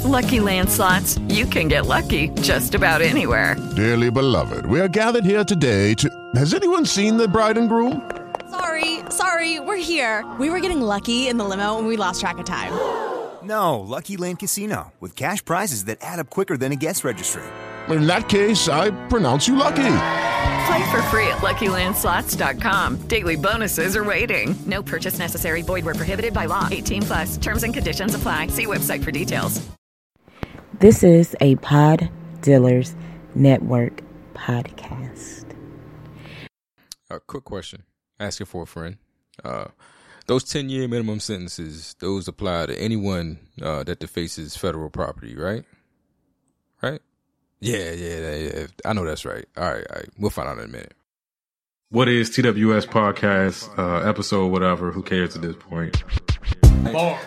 Lucky Land Slots, you can get lucky just about anywhere. Dearly beloved, we are gathered here today to... Has anyone seen the bride and groom? Sorry, we're here. We were getting lucky in the limo and we lost track of time. No, Lucky Land Casino, with cash prizes that add up quicker than a guest registry. In that case, I pronounce you lucky. Play for free at LuckyLandSlots.com. Daily bonuses are waiting. No purchase necessary. Void where prohibited by law. 18+. Terms and conditions apply. See website for details. This is a Pod Dealers Network podcast. A quick question. Ask it for a friend. Those 10-year minimum sentences, those apply to anyone that defaces federal property, right? Right? Yeah. I know that's right. All right. We'll find out in a minute. What is TWS podcast, episode, whatever, who cares at this point? Bar.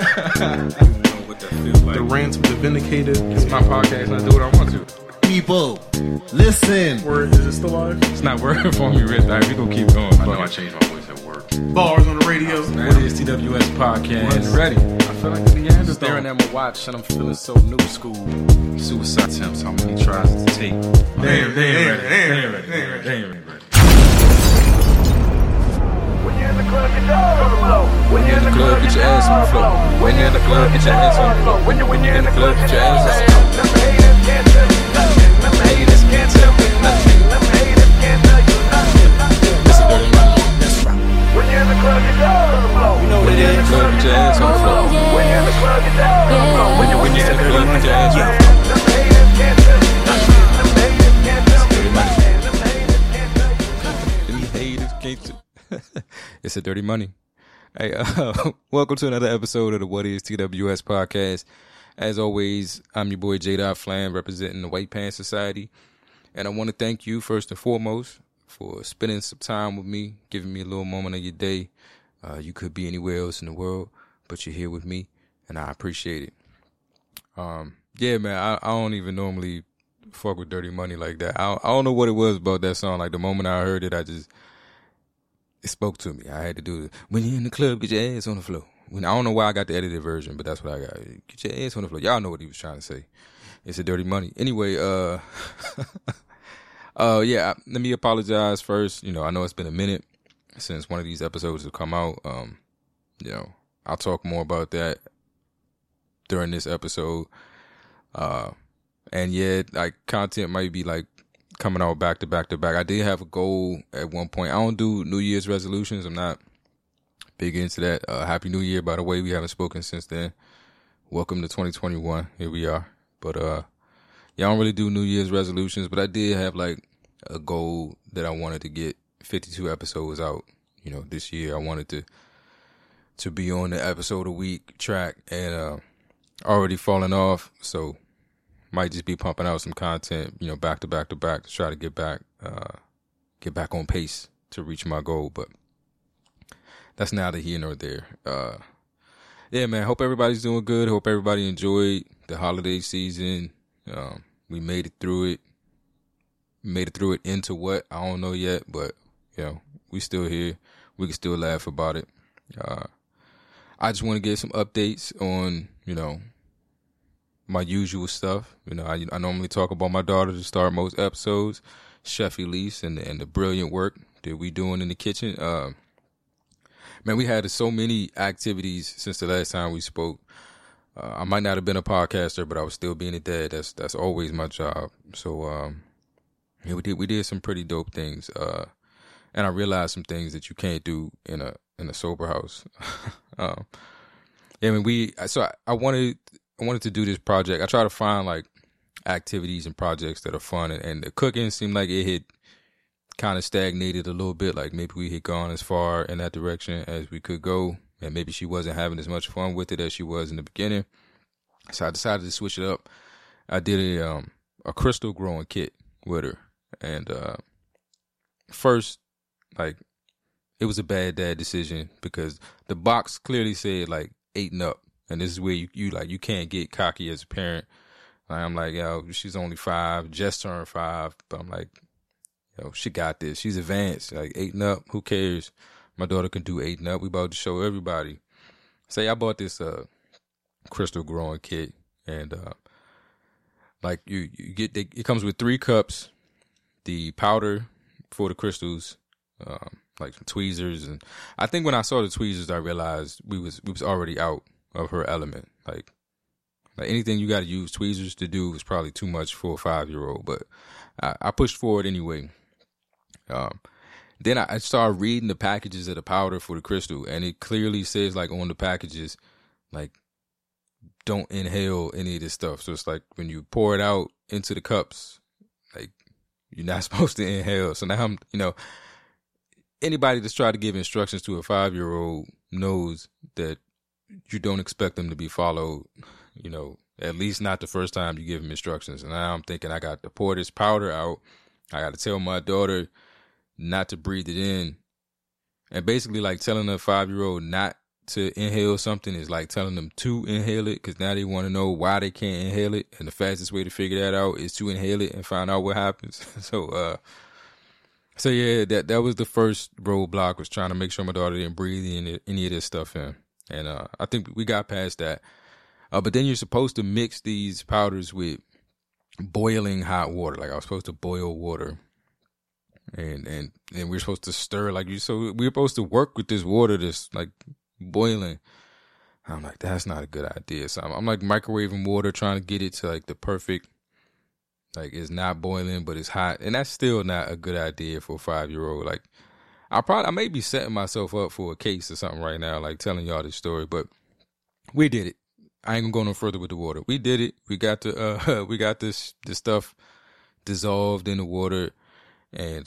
The ransom, the vindicated. It's my podcast and I do what I want to. People, listen. Word, is it still live? It's not working for me, Rich. All right, we gonna keep going. I know I changed my voice at work. Bars on the radio. What is TWS podcast? Ready. I feel like the end is staring at my watch and I'm feeling so new school. Suicide attempts, how many tries to take? They ain't ready. When you're in the club, get your ass on the floor. When you're in the club, get your ass on the floor. When you're in the club, get your ass on the floor. When you're in the club, get your ass on the floor. Them haters can't tell you nothing. Them haters can't tell me nothing. Them haters can't tell you nothing. It's a dirty money. That's right. When you're in the club, get your ass on the floor. When you're in the club, get your ass on the floor. When you're in the club, get your ass on the floor. When you're in the club, get your ass on the floor. Them haters can't tell you nothing. Them haters can't tell me nothing. Them haters can't tell you nothing. Them haters can't. It's a dirty money. Hey, welcome to another episode of the What is TWS podcast. As always, I'm your boy J. Flan, representing the White Pants Society. And I want to thank you first and foremost for spending some time with me, giving me a little moment of your day. You could be anywhere else in the world, but you're here with me, and I appreciate it. Yeah, man, I don't even normally fuck with dirty money like that. I don't know what it was about that song. Like, the moment I heard it, it spoke to me. I had to do it. When you're in the club, get your ass on the floor. I don't know why I got the edited version, but that's what I got. Get your ass on the floor. Y'all know what he was trying to say. It's a dirty money. Anyway, yeah, let me apologize first. You know, I know it's been a minute since one of these episodes have come out. You know, I'll talk more about that during this episode. And yeah, like, content might be like coming out back to back to back. I did have a goal at one point. I don't do New Year's resolutions. I'm not big into that. Happy New Year, by the way. We haven't spoken since then. Welcome to 2021. Here we are. But yeah, I don't really do New Year's resolutions, but I did have like a goal that I wanted to get 52 episodes out, you know, this year. I wanted to be on the episode a week track, and already falling off, so might just be pumping out some content, you know, back to back to back to try to get back on pace to reach my goal. But that's neither here nor there. Yeah, man, hope everybody's doing good. Hope everybody enjoyed the holiday season. We made it through it. Made it through it into what? I don't know yet, but, you know, we still here. We can still laugh about it. I just want to get some updates on, you know, my usual stuff. You know, I normally talk about my daughter to start most episodes, Chef Elise, and the brilliant work that we doing in the kitchen. Man, we had so many activities since the last time we spoke. I might not have been a podcaster, but I was still being a dad. That's always my job. So yeah, we did some pretty dope things. And I realized some things that you can't do in a sober house. Yeah, I mean, I wanted to do this project. I try to find like activities and projects that are fun, and the cooking seemed like it had kind of stagnated a little bit. Like, maybe we had gone as far in that direction as we could go, and maybe she wasn't having as much fun with it as she was in the beginning. So I decided to switch it up. I did a crystal growing kit with her, and first, like, it was a bad dad decision because the box clearly said like 8 and up. And this is where you can't get cocky as a parent. I'm like, yo, she's only 5, just turned 5. But I'm like, yo, she got this. She's advanced. Like, 8 and up, who cares? My daughter can do 8 and up. We about to show everybody. Say I bought this crystal growing kit, And like you get it comes with 3 cups, the powder for the crystals, like some tweezers, and I think when I saw the tweezers, I realized we was already out of her element. Like anything you got to use tweezers to do is probably too much for a 5-year-old, but I pushed forward anyway. Then I started reading the packages of the powder for the crystal, and it clearly says, like, on the packages, like, don't inhale any of this stuff. So it's like when you pour it out into the cups, like, you're not supposed to inhale. So now anybody that's tried to give instructions to a 5-year-old knows that you don't expect them to be followed, at least not the first time you give them instructions. And now I'm thinking I got to pour this powder out. I got to tell my daughter not to breathe it in. And basically, like, telling a 5-year-old not to inhale something is like telling them to inhale it, because now they want to know why they can't inhale it. And the fastest way to figure that out is to inhale it and find out what happens. So yeah, that was the first roadblock, was trying to make sure my daughter didn't breathe any of this stuff in. And I think we got past that. But then you're supposed to mix these powders with boiling hot water. Like, I was supposed to boil water. And we're supposed to stir, so we're supposed to work with this water that's like boiling. I'm like, that's not a good idea. So I'm like microwaving water, trying to get it to like the perfect, like, it's not boiling, but it's hot. And that's still not a good idea for a 5-year-old. Like, I may be setting myself up for a case or something right now, like telling y'all this story, but we did it. I ain't gonna go no further with the water. We did it. We got this stuff dissolved in the water. And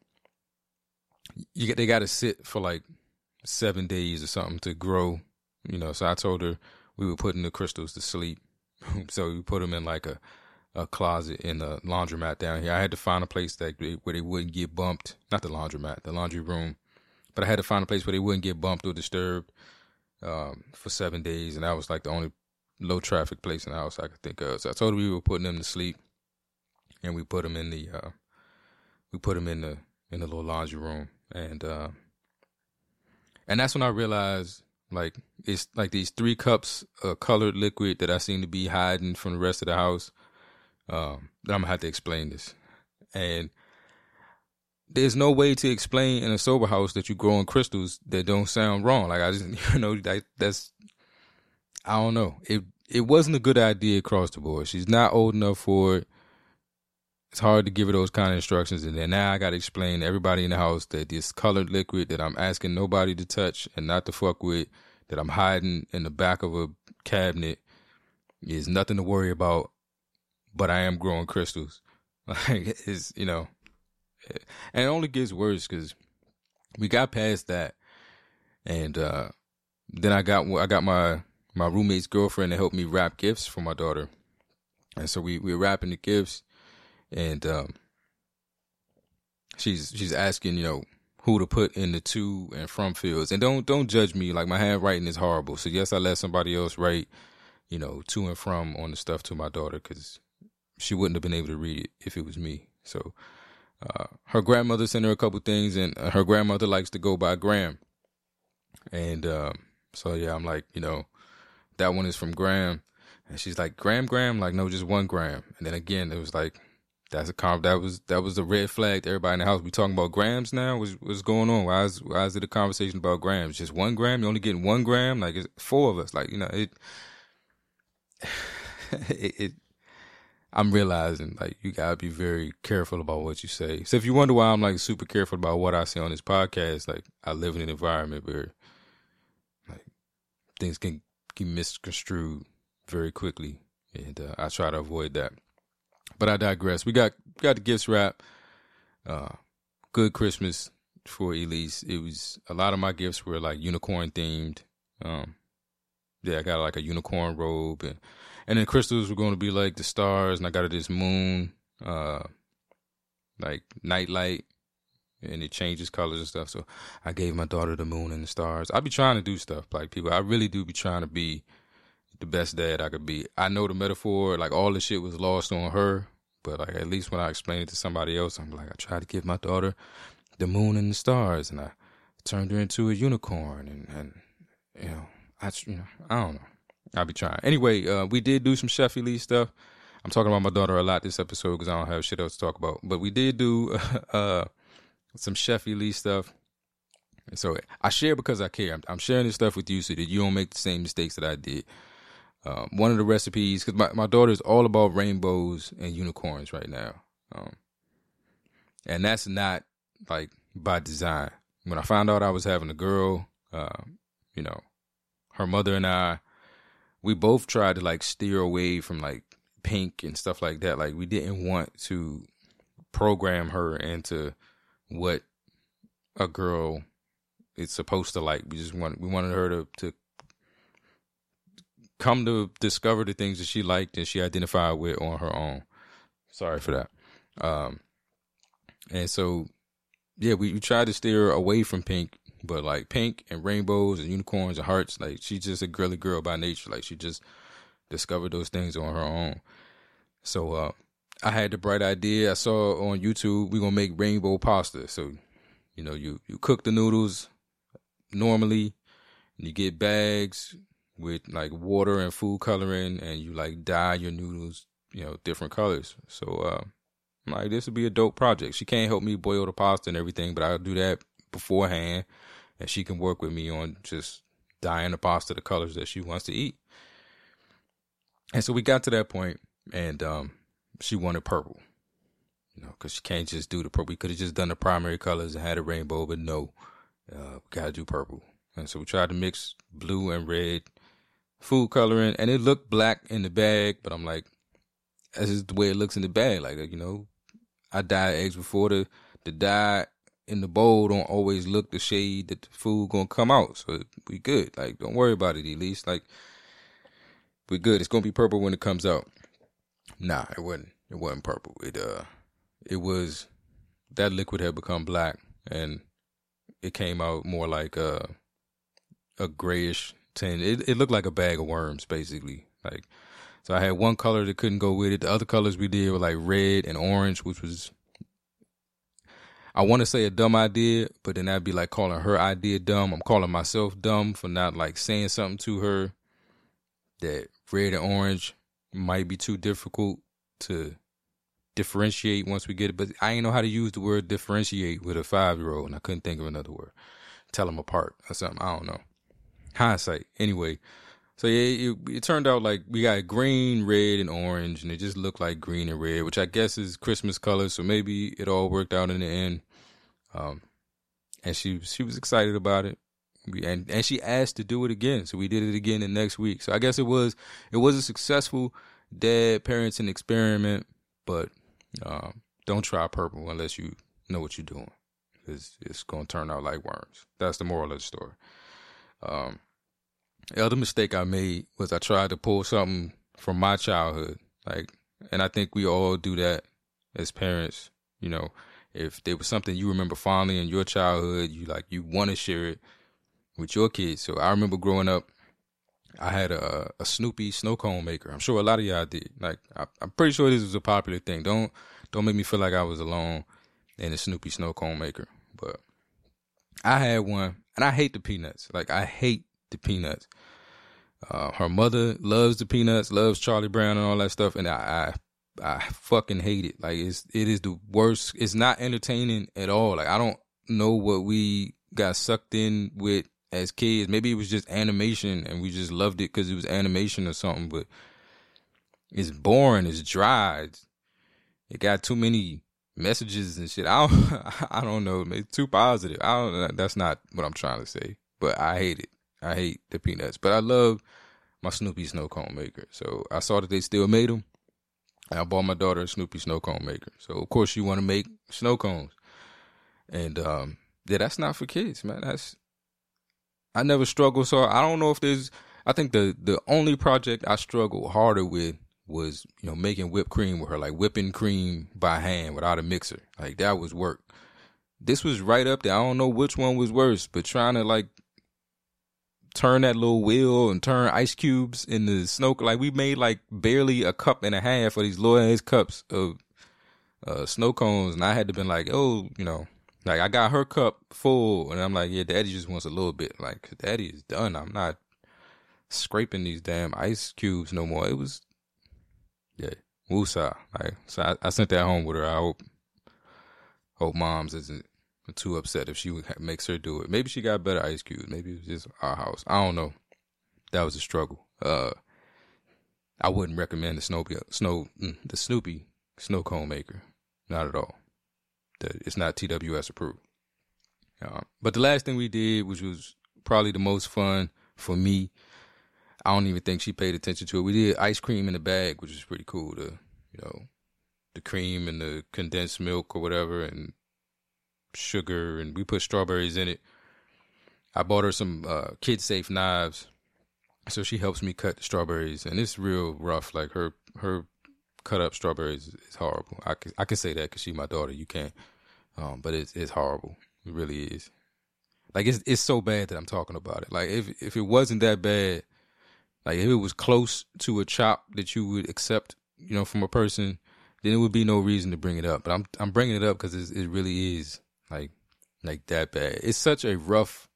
they got to sit for like 7 days or something to grow, So I told her we were putting the crystals to sleep. So we put them in like a closet in the laundromat down here. I had to find a place where they wouldn't get bumped. Not the laundromat, the laundry room. But I had to find a place where they wouldn't get bumped or disturbed for 7 days. And that was like the only low traffic place in the house I could think of. So I told her we were putting them to sleep, and we put them in the little laundry room. And that's when I realized, like, it's like these 3 cups of colored liquid that I seem to be hiding from the rest of the house. That I'm gonna have to explain this. And there's no way to explain in a sober house that you're growing crystals that don't sound wrong. Like, I just, I don't know. It wasn't a good idea across the board. She's not old enough for it. It's hard to give her those kind of instructions. And then now I got to explain to everybody in the house that this colored liquid that I'm asking nobody to touch and not to fuck with, that I'm hiding in the back of a cabinet, is nothing to worry about, but I am growing crystals. Like, it's, and it only gets worse because we got past that. And then I got my roommate's girlfriend to help me wrap gifts for my daughter. And so we were wrapping the gifts. And she's asking, who to put in the to and from fields. And don't judge me. Like, my handwriting is horrible. So yes, I let somebody else write, to and from on the stuff to my daughter, because she wouldn't have been able to read it if it was me. So her grandmother sent her a couple things, and her grandmother likes to go by Graham. And so yeah, I'm like, that one is from Graham. And she's like, Graham? Like, no, just 1 gram. And then again, it was like, that was a red flag to everybody in the house. We talking about grams now? What's going on? Why is it a conversation about grams? Just 1 gram? You only getting 1 gram? Like, it's 4 of us. Like, I'm realizing, like, you gotta be very careful about what you say. So if you wonder why I'm like super careful about what I say on this podcast, like, I live in an environment where, like, things can get misconstrued very quickly, and I try to avoid that. But I digress. We got the gifts wrapped. Good Christmas for Elise. It was, a lot of my gifts were like unicorn themed. I got like a unicorn robe, and then crystals were going to be like the stars, and I got her this moon, like nightlight, and it changes colors and stuff. So I gave my daughter the moon and the stars. I be trying to do stuff like people. I really do be trying to be the best dad I could be. I know the metaphor, like, all the shit was lost on her, but like, at least when I explain it to somebody else, I'm like, I tried to give my daughter the moon and the stars, and I turned her into a unicorn, and I don't know. I'll be trying. Anyway, we did do some Chef Elite stuff. I'm talking about my daughter a lot this episode because I don't have shit else to talk about. But we did do some Chef Elite stuff. And so I share because I care. I'm sharing this stuff with you so that you don't make the same mistakes that I did. One of the recipes, because my daughter is all about rainbows and unicorns right now. And that's not like by design. When I found out I was having a girl, you know, her mother and I, we both tried to like steer away from like pink and stuff like that. Like we didn't want to program her into what a girl is supposed to like. We wanted her to come to discover the things that she liked and she identified with on her own. Sorry for that. And so, yeah, we tried to steer away from pink, but like pink and rainbows and unicorns and hearts, like she's just a girly girl by nature. Like she just discovered those things on her own. So I had the bright idea. I saw on YouTube, we're going to make rainbow pasta. So, you know, you cook the noodles normally and you get bags with like water and food coloring and you like dye your noodles, you know, different colors. So, like this would be a dope project. She can't help me boil the pasta and everything, but I'll do that beforehand and she can work with me on just dyeing the pasta the colors that she wants to eat. And so we got to that point and she wanted purple, you know, because she can't just do the purple. We could have just done the primary colors and had a rainbow, but no, we got to do purple. And so we tried to mix blue and red food coloring and it looked black in the bag, but I'm like, that's just the way it looks in the bag. Like, you know, I dyed eggs before. The dye in the bowl don't always look the shade that the food gonna come out. So we good. Like, don't worry about it, Elise. Like, we good. It's gonna be purple when it comes out. Nah, it wasn't. It wasn't purple. It was, that liquid had become black and it came out more like a grayish tint. It looked like a bag of worms, basically. Like, so I had one color that couldn't go with it. The other colors we did were like red and orange, which was, I want to say a dumb idea, but then that'd be like calling her idea dumb. I'm calling myself dumb for not like saying something to her that red and orange might be too difficult to differentiate once we get it. But I ain't know how to use the word differentiate with a 5-year-old, and I couldn't think of another word. Tell them apart or something. I don't know. Hindsight. Anyway. So yeah, it turned out like we got green, red, and orange, and it just looked like green and red, which I guess is Christmas colors. So maybe it all worked out in the end. And she was excited about it, and she asked to do it again. So we did it again the next week. So I guess it was a successful dad parenting experiment, but don't try purple unless you know what you're doing, because it's gonna turn out like worms. That's the moral of the story. The other mistake I made was I tried to pull something from my childhood. Like, and I think we all do that as parents. You know, if there was something you remember fondly in your childhood, you want to share it with your kids. So I remember growing up, I had a Snoopy snow cone maker. I'm sure a lot of y'all did. Like, I'm pretty sure this was a popular thing. Don't make me feel like I was alone in a Snoopy snow cone maker. But I had one, and I hate the peanuts. Like, I hate the peanuts. Her mother loves the peanuts, loves Charlie Brown and all that stuff, and I fucking hate it. Like, it is the worst. It's not entertaining at all. Like, I don't know what we got sucked in with as kids. Maybe it was just animation and we just loved it because it was animation or something, but it's boring, it's dry, it got too many messages and shit. I don't know, it's too positive. That's not what I'm trying to say, but I hate it. I hate the peanuts, but I love my Snoopy snow cone maker. So I saw that they still made them, and I bought my daughter a Snoopy snow cone maker. So of course she want to make snow cones, and yeah, that's not for kids, man. I never struggled, so I don't know if there's. I think the only project I struggled harder with was, you know, making whipped cream with her, like whipping cream by hand without a mixer. Like, that was work. This was right up there. I don't know which one was worse, but trying to like turn that little wheel and turn ice cubes in the snow. Like, we made like barely a cup and a half of these little ass cups of snow cones, and I had to been like, oh, you know, like I got her cup full, and I'm like, yeah, Daddy just wants a little bit. Like, Daddy is done. I'm not scraping these damn ice cubes no more. It was, yeah, woosah. Like, so I sent that home with her. I hope Mom's isn't too upset if she makes her do it. Maybe she got better ice cubes. Maybe it was just our house. I don't know. That was a struggle. I wouldn't recommend the Snoopy snow cone maker. Not at all. It's not TWS approved. But the last thing we did, which was probably the most fun for me, I don't even think she paid attention to it. We did ice cream in a bag, which was pretty cool. The cream and the condensed milk or whatever, and sugar, and we put strawberries in it. I bought her some kid-safe knives, so she helps me cut the strawberries, and it's real rough. Like her cut up strawberries is horrible. I can say that because she's my daughter. You can't, but it's horrible. It really is. Like it's so bad that I'm talking about it. Like if it wasn't that bad, like if it was close to a chop that you would accept, from a person, then it would be no reason to bring it up. But I'm bringing it up because it really is like that bad. It's such a rough,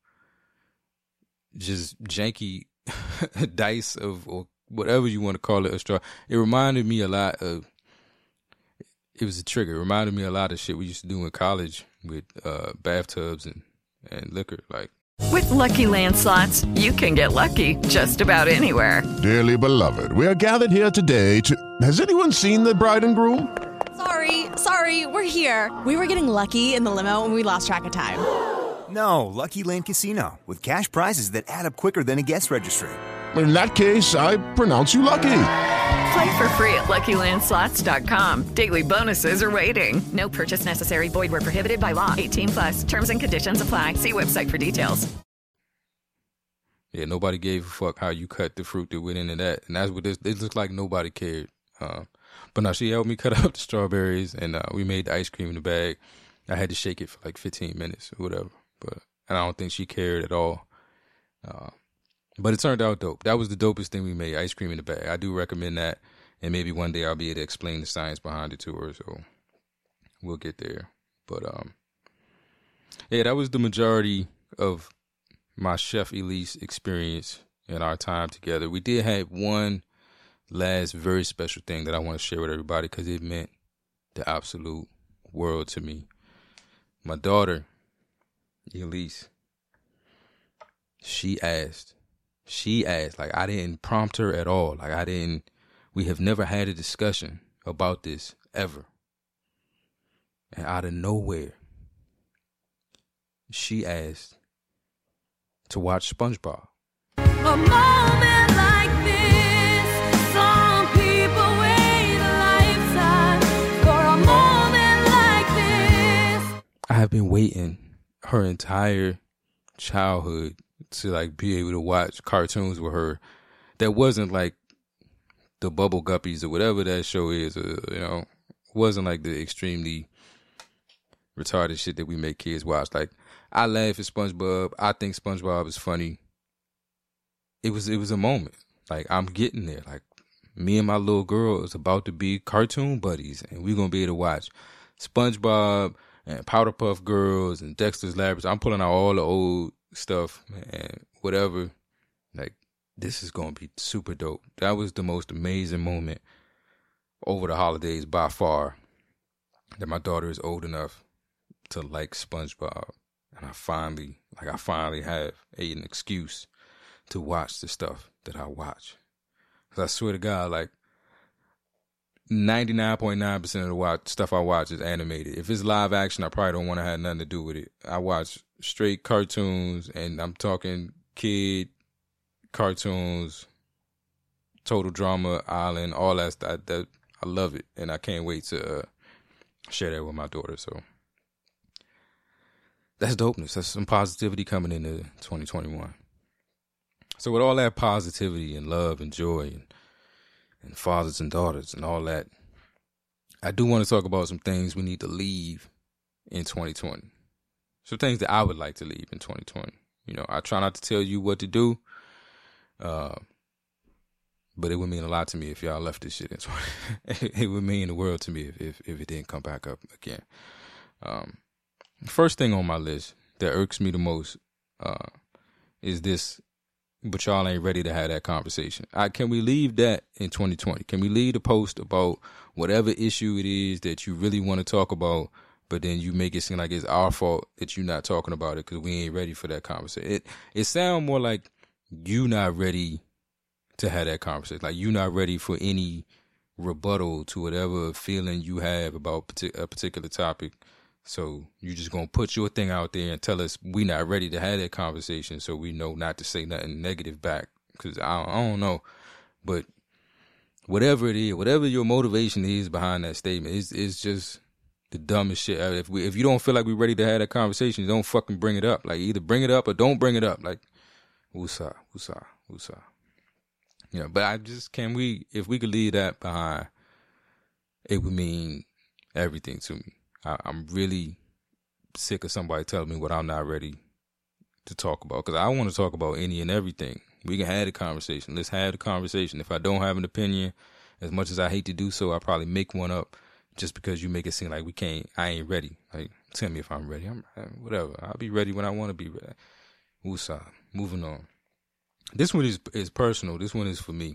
just janky dice of, or whatever you want to call it, a straw. It reminded me a lot of, it was a trigger. It reminded me a lot of shit we used to do in college with bathtubs and liquor. Like, With Lucky Land Slots, you can get lucky just about anywhere. Dearly beloved, we are gathered here today to... Has anyone seen the bride and groom? Sorry, we're here. We were getting lucky in the limo and we lost track of time. No, Lucky Land Casino, with cash prizes that add up quicker than a guest registry. In that case, I pronounce you lucky. Play for free at LuckyLandSlots.com. Daily bonuses are waiting. No purchase necessary. Void where prohibited by law. 18+. Terms and conditions apply. See website for details. Yeah, nobody gave a fuck how you cut the fruit that went into that. And that's what it looks like nobody cared. But no, she helped me cut up the strawberries, and we made the ice cream in the bag. I had to shake it for like 15 minutes or whatever. And I don't think she cared at all. But it turned out dope. That was the dopest thing we made, ice cream in the bag. I do recommend that. And maybe one day I'll be able to explain the science behind it to her. So we'll get there. But yeah, that was the majority of my Chef Elise experience in our time together. We did have one last very special thing that I want to share with everybody because it meant the absolute world to me. My daughter, Elise, she asked, like, I didn't prompt her at all. Like, we have never had a discussion about this ever. And out of nowhere, she asked to watch SpongeBob. A moment like this, some people wait a lifetime for a moment like this. I have been waiting her entire childhood to like be able to watch cartoons with her that wasn't like the Bubble Guppies or whatever that show is, wasn't like the extremely retarded shit that we make kids watch. Like, I laugh at SpongeBob. I think SpongeBob is funny. It was a moment. Like, I'm getting there. Like, me and my little girl is about to be cartoon buddies, and we're gonna be able to watch SpongeBob and Powderpuff Girls and Dexter's Laboratory. I'm pulling out all the old stuff and whatever. Like, this is gonna be super dope. That was the most amazing moment over the holidays by far, that my daughter is old enough to like SpongeBob, and I finally have an excuse to watch the stuff that I watch. Cause I swear to God, like 99.9% of the stuff I watch is animated. If it's live action, I probably don't want to have nothing to do with it. I watch straight cartoons, and I'm talking kid cartoons, Total Drama Island, all that stuff. That I love it, and I can't wait to share that with my daughter. So that's dopeness. That's some positivity coming into 2021. So with all that positivity and love and joy and fathers and daughters and all that, I do want to talk about some things we need to leave in 2020. Some things that I would like to leave in 2020. I try not to tell you what to do, but it would mean a lot to me if y'all left this shit in 2020. It would mean the world to me if it didn't come back up again. First thing on my list that irks me the most is this but y'all ain't ready to have that conversation. Can we leave that in 2020? Can we leave the post about whatever issue it is that you really want to talk about, but then you make it seem like it's our fault that you're not talking about it because we ain't ready for that conversation. It sounds more like you not ready to have that conversation. Like you not ready for any rebuttal to whatever feeling you have about a particular topic. So you just going to put your thing out there and tell us we not ready to have that conversation so we know not to say nothing negative back. Because I don't know. But whatever it is, whatever your motivation is behind that statement, it's just the dumbest shit. If you don't feel like we're ready to have that conversation, don't fucking bring it up. Like either bring it up or don't bring it up. Like, woosah. You know, but if we could leave that behind, it would mean everything to me. I'm really sick of somebody telling me what I'm not ready to talk about, because I want to talk about any and everything. We can have the conversation. Let's have the conversation. If I don't have an opinion, as much as I hate to do so, I'll probably make one up just because you make it seem like I ain't ready. Like, tell me if I'm ready. Whatever. I'll be ready when I want to be ready. Woosah. Moving on. This one is personal. This one is for me.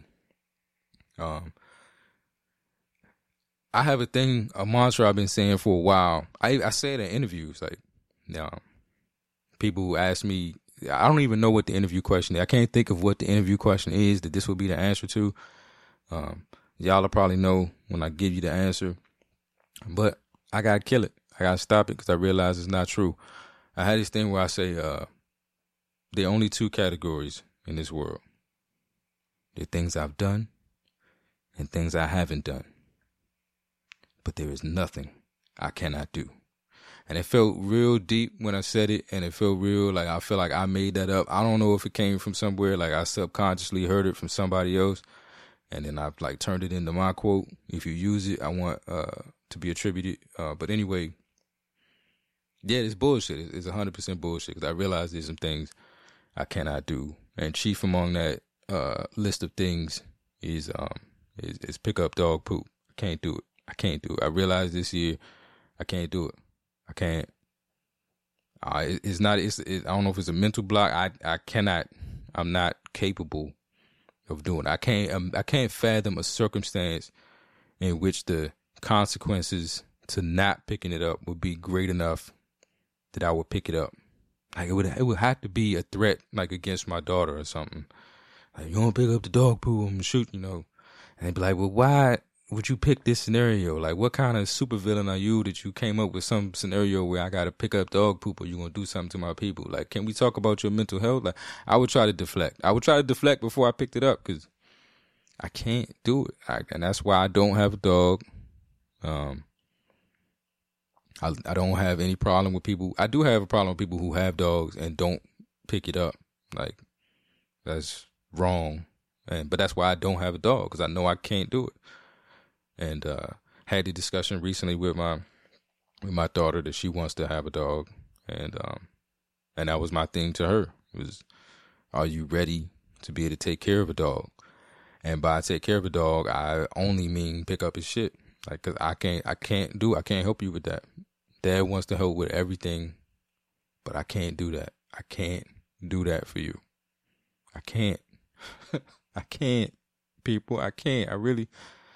I have a mantra I've been saying for a while. I say it in interviews, like, people who ask me, I don't even know what the interview question is. I can't think of what the interview question is that this will be the answer to. Y'all will probably know when I give you the answer, but I gotta kill it. I gotta stop it because I realize it's not true. I had this thing where I say, there are only two categories in this world. There are things I've done and things I haven't done. But there is nothing I cannot do. And it felt real deep when I said it, and it felt real like I feel like I made that up. I don't know if it came from somewhere, like I subconsciously heard it from somebody else, and then I've like turned it into my quote. If you use it, I want to be attributed. But anyway, yeah, it's bullshit. It's 100% bullshit, because I realize there's some things I cannot do. And chief among that list of things is pick up dog poop. I can't do it. I realized this year I can't do it. I can't. I don't know if it's a mental block. I cannot. I'm not capable of doing it. I can't fathom a circumstance in which the consequences to not picking it up would be great enough that I would pick it up. Like it would have to be a threat, like against my daughter or something. Like, you want to pick up the dog poo, I'm gonna shoot, And they'd be like, well, why would you pick this scenario? Like, what kind of supervillain are you that you came up with some scenario where I got to pick up dog poop or you going to do something to my people? Like, can we talk about your mental health? Like, I would try to deflect. Before I picked it up, because I can't do it. And that's why I don't have a dog. I don't have any problem with people. I do have a problem with people who have dogs and don't pick it up. Like, that's wrong. But that's why I don't have a dog, because I know I can't do it. And had the discussion recently with my daughter that she wants to have a dog, and that was my thing to her. It was, are you ready to be able to take care of a dog? And by take care of a dog, I only mean pick up his shit. Like, cause I can't help you with that. Dad wants to help with everything, but I can't do that. I can't do that for you. I can't. I can't, people. I can't. I really.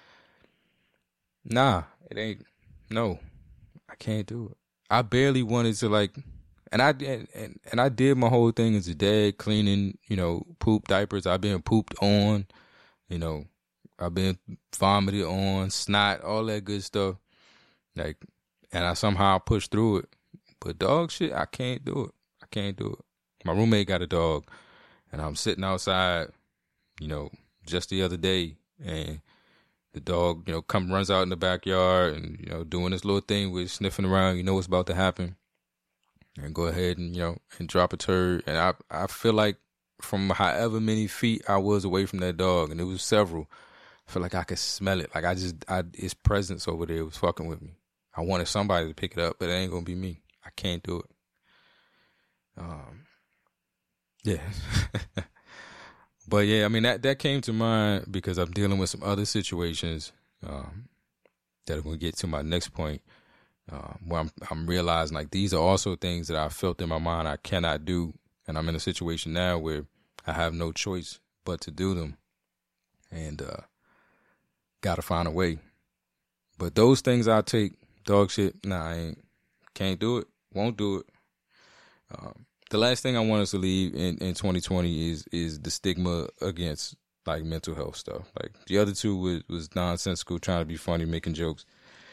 Nah, it ain't. No, I can't do it. I barely wanted to, like, and I did my whole thing as a dad, cleaning, poop diapers. I've been pooped on, I've been vomited on, snot, all that good stuff. Like, and I somehow pushed through it. But dog shit, I can't do it. I can't do it. My roommate got a dog, and I'm sitting outside, just the other day, and the dog, runs out in the backyard and, doing this little thing with sniffing around, what's about to happen. And go ahead and, and drop a turd. And I feel like from however many feet I was away from that dog, and it was several, I feel like I could smell it. Like its presence over there was fucking with me. I wanted somebody to pick it up, but it ain't gonna be me. I can't do it. Yeah. But yeah, I mean, that came to mind because I'm dealing with some other situations that are going to get to my next point, where I'm realizing, like, these are also things that I felt in my mind I cannot do. And I'm in a situation now where I have no choice but to do them, and gotta find a way. But those things I take, dog shit, nah, I can't do it, won't do it. The last thing I want us to leave in 2020 is the stigma against like mental health stuff. Like the other two was nonsensical, trying to be funny, making jokes.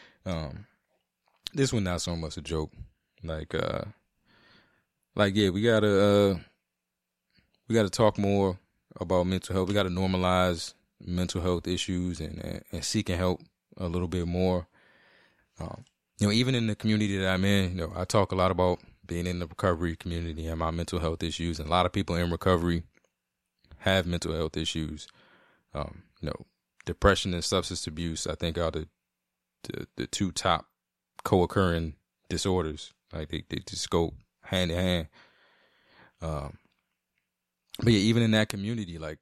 This one not so much a joke. Like yeah, we gotta talk more about mental health. We gotta normalize mental health issues and seeking help a little bit more. Even in the community that I'm in, I talk a lot about being in the recovery community and my mental health issues. And a lot of people in recovery have mental health issues. Depression and substance abuse, I think, are the two top co-occurring disorders. Like they just go hand in hand. But yeah, even in that community, like,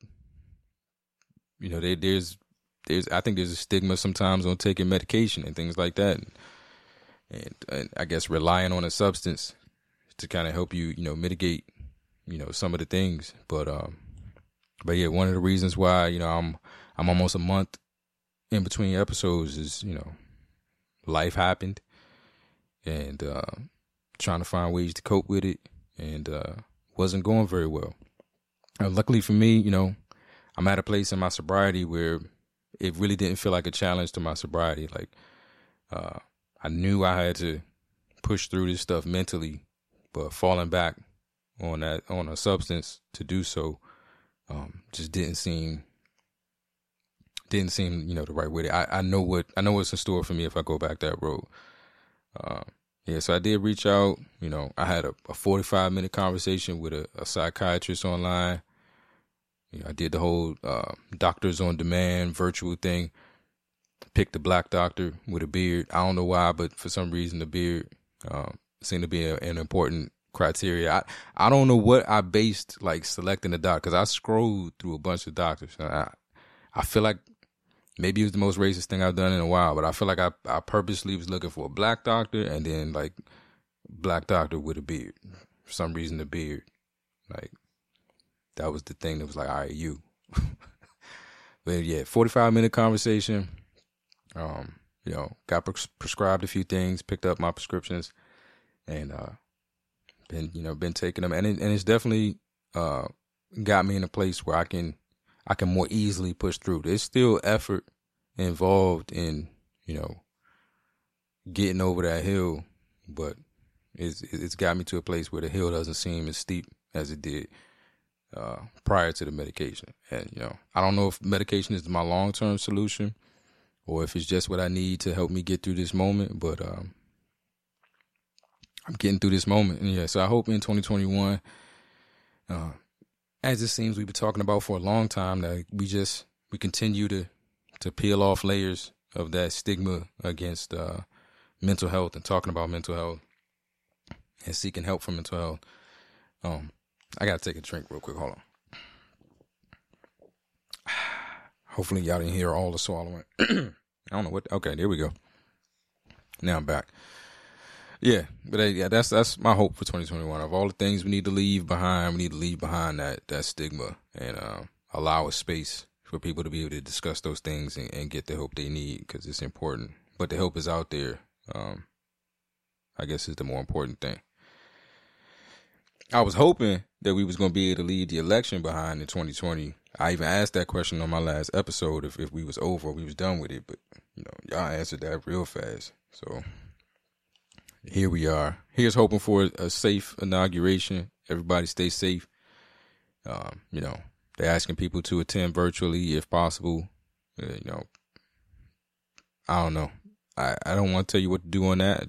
there's I think there's a stigma sometimes on taking medication and things like that. And I guess relying on a substance to kind of help you, mitigate, some of the things. But yeah, one of the reasons why, I'm almost a month in between episodes is, life happened and trying to find ways to cope with it, and wasn't going very well. Luckily for me, I'm at a place in my sobriety where it really didn't feel like a challenge to my sobriety. Like, I knew I had to push through this stuff mentally, but falling back on a substance to do so, just didn't seem, the right way. I know what's in store for me if I go back that road. Yeah, so I did reach out. I had a 45-minute conversation with a psychiatrist online. I did the whole doctors on demand virtual thing. Picked a black doctor with a beard. I don't know why, but for some reason the beard seemed to be an important criteria. I don't know what I based like selecting the doctor, because I scrolled through a bunch of doctors. I feel like maybe it was the most racist thing I've done in a while, but I feel like I purposely was looking for a black doctor, and then like black doctor with a beard. For some reason, the beard, like, that was the thing that was like, all right, you. But yeah, 45-minute conversation. Got prescribed a few things, picked up my prescriptions, and been taking them, and it's definitely got me in a place where I can more easily push through. There's still effort involved in getting over that hill, but it's got me to a place where the hill doesn't seem as steep as it did prior to the medication. And I don't know if medication is my long-term solution, or if it's just what I need to help me get through this moment. But I'm getting through this moment. And yeah, so I hope in 2021, as it seems we've been talking about for a long time, that we continue to peel off layers of that stigma against mental health and talking about mental health and seeking help for mental health. I got to take a drink real quick. Hold on. Hopefully y'all didn't hear all the swallowing. I don't know what. Okay, there we go. Now I'm back. Yeah, but yeah, that's my hope for 2021. Of all the things we need to leave behind, we need to leave behind that stigma and allow a space for people to be able to discuss those things and get the help they need, because it's important. But the help is out there. I guess is the more important thing. I was hoping that we was going to be able to leave the election behind in 2020. I even asked that question on my last episode if we was over, we was done with it, but y'all answered that real fast. So here we are. Here's hoping for a safe inauguration. Everybody stay safe. They're asking people to attend virtually if possible. I don't know. I don't want to tell you what to do on that.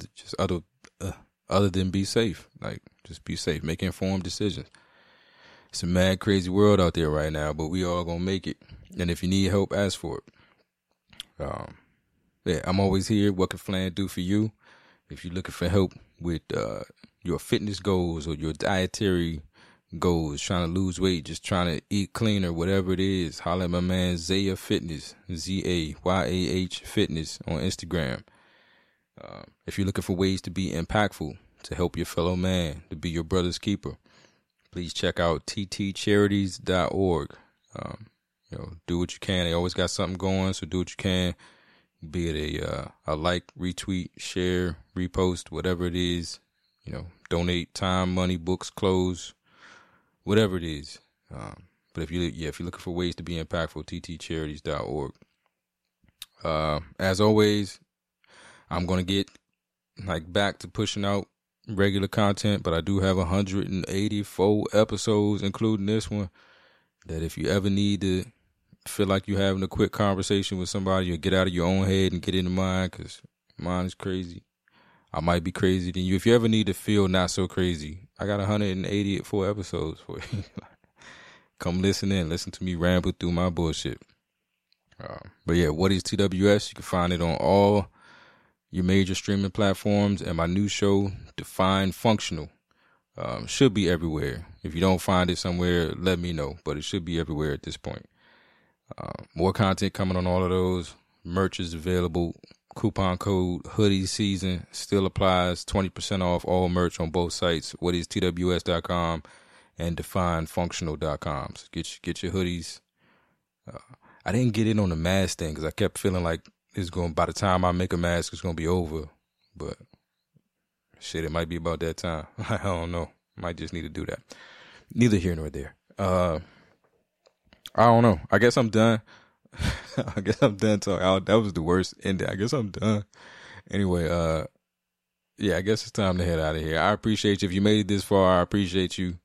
Other than be safe. Like, just be safe. Make informed decisions. It's a mad, crazy world out there right now, but we all gonna make it. And if you need help, ask for it. Yeah, I'm always here. What can Flan do for you? If you're looking for help with your fitness goals or your dietary goals, trying to lose weight, just trying to eat cleaner, whatever it is, holler at my man Zayah Fitness, Zayah Fitness on Instagram. If you're looking for ways to be impactful, to help your fellow man, to be your brother's keeper, please check out ttcharities.org. Do what you can. They always got something going, so do what you can. Be it a like, retweet, share, repost, whatever it is. Donate time, money, books, clothes, whatever it is. But if you're looking for ways to be impactful, ttcharities.org. As always, I'm gonna get back to pushing out regular content, but I do have 184 episodes, including this one, that if you ever need to feel like you're having a quick conversation with somebody, or get out of your own head and get into mine, because mine is crazy. I might be crazier than you. If you ever need to feel not so crazy, I got 184 episodes for you. Come listen to me ramble through my bullshit. But yeah, what is TWS? You can find it on all your major streaming platforms, and my new show, Define Functional, should be everywhere. If you don't find it somewhere, let me know, but it should be everywhere at this point. More content coming on all of those. Merch is available. Coupon code hoodie season still applies. 20% off all merch on both sites, whatistws.com and definefunctional.com. So get your hoodies. I didn't get in on the mask thing because I kept feeling like by the time I make a mask, it's going to be over. But shit, it might be about that time. I don't know. Might just need to do that. Neither here nor there. I don't know. I guess I'm done. Talking. That was the worst ending. I guess I'm done. Anyway, I guess it's time to head out of here. I appreciate you. If you made it this far, I appreciate you.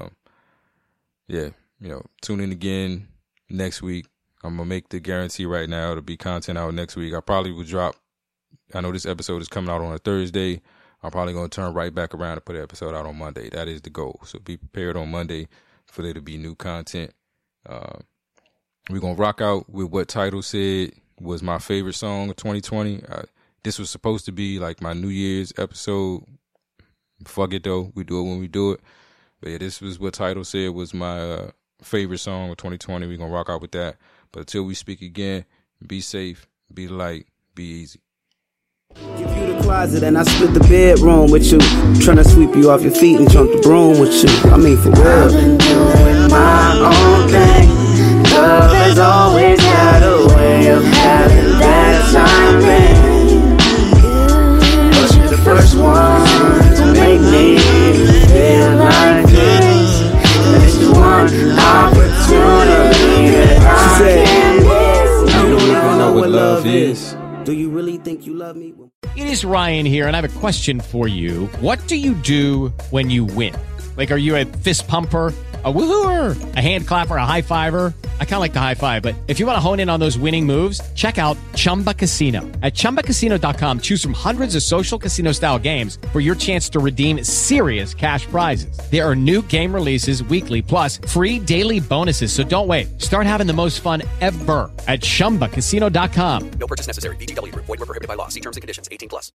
Tune in again next week. I'm going to make the guarantee right now to be content out next week. I probably will drop. I know this episode is coming out on a Thursday. I'm probably going to turn right back around and put an episode out on Monday. That is the goal. So be prepared on Monday for there to be new content. We're going to rock out with what Tidal said was my favorite song of 2020. This was supposed to be like my New Year's episode. Fuck it though. We do it when we do it. But yeah, this was what Tidal said was my favorite song of 2020. We're going to rock out with that. But until we speak again, be safe, be light, be easy. Give you the closet and I split the bedroom with you. Tryna sweep you off your feet and jump the broom with you. I mean for real. I've been doing my own thing. Love has always had a way of having that timing. But you're the first one to make me feel like this. And it's the one opportunity that I can miss. You don't even know what love is. Do you really think you love me? It is Ryan here, and I have a question for you. What do you do when you win? Like, are you a fist pumper, a woohooer, a hand clapper, a high fiver? I kind of like the high five, but if you want to hone in on those winning moves, check out Chumba Casino. At ChumbaCasino.com, choose from hundreds of social casino-style games for your chance to redeem serious cash prizes. There are new game releases weekly, plus free daily bonuses. So don't wait. Start having the most fun ever at ChumbaCasino.com. No purchase necessary. VGW. Void where prohibited by law. See terms and conditions. 18+.